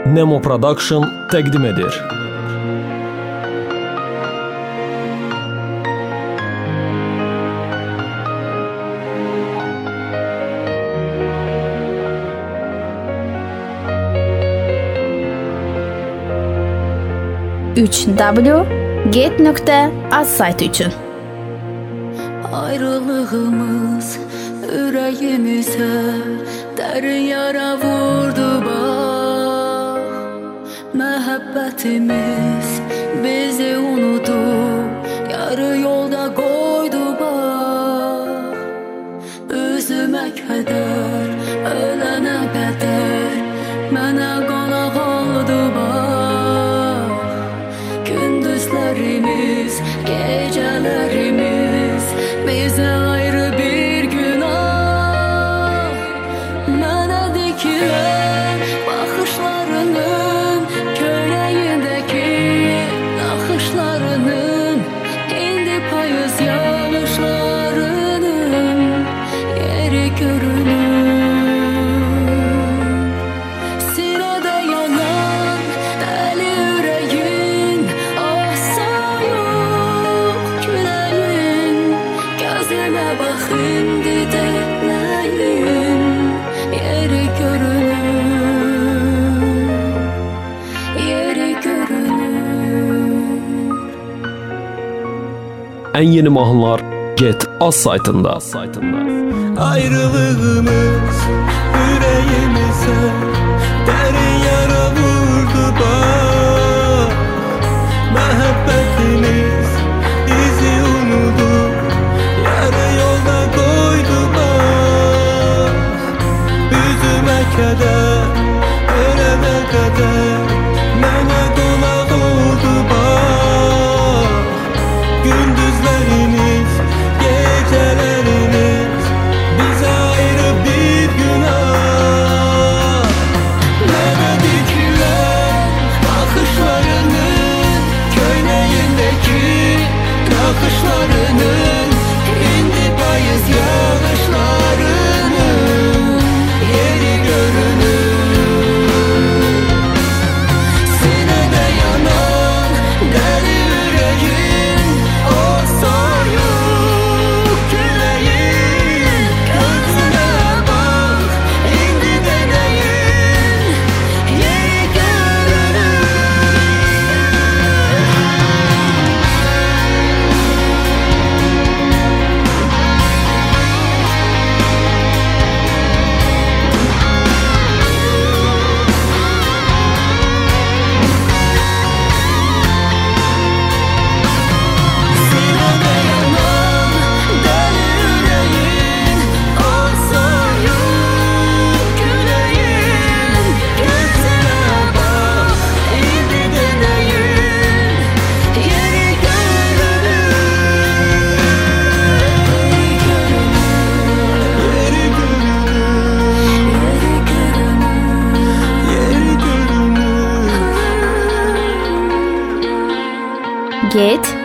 Nemo Production təqdim edir. www.get.az saytı üçün. Ayrılığımız yüreğimize derin yara vurdu bak. Məhəbbətimiz bizi unudub yarı yolda koydu bak. Üzümə kədər ölənə qədər mənə qonaq oldu bak. Gündüzlərimiz, gecelerimiz bize ayrı bir günah. Mənə dikilən baxışlarının köynəyindəki naxışlarının indi payız yağışlarının yeri görünür. Sinədə yanan dəli ürəyin, ah soyuq küləyin, gözümə bax indi dəynəyin yeri görünür, yeri görünür. Ən yeni mahnılar Get.az saytında. Ayrılığımız yüreğimize derin yara vurdu bak. Məhəbbətimiz bizi unudup yarı yolda koydu bak. Üzümə kədər ölənə qədər mənə qonaq oldu bak. Gündüzlərimiz, gecelerimiz bize ayrı bir günah. Mənə dikilən baxışlarının köynəyindəki naxışlarının indi payız yağışlarının yeri görünür. Sinədə yanan dəli ürəyin, o soyuq küləyin, gözünə bax indi dənəyin yeri görünür. Sinədə yanan dəli ürəyin, o soyuq küləyin, gözünə bax indi dənəyin yeri görünür. Get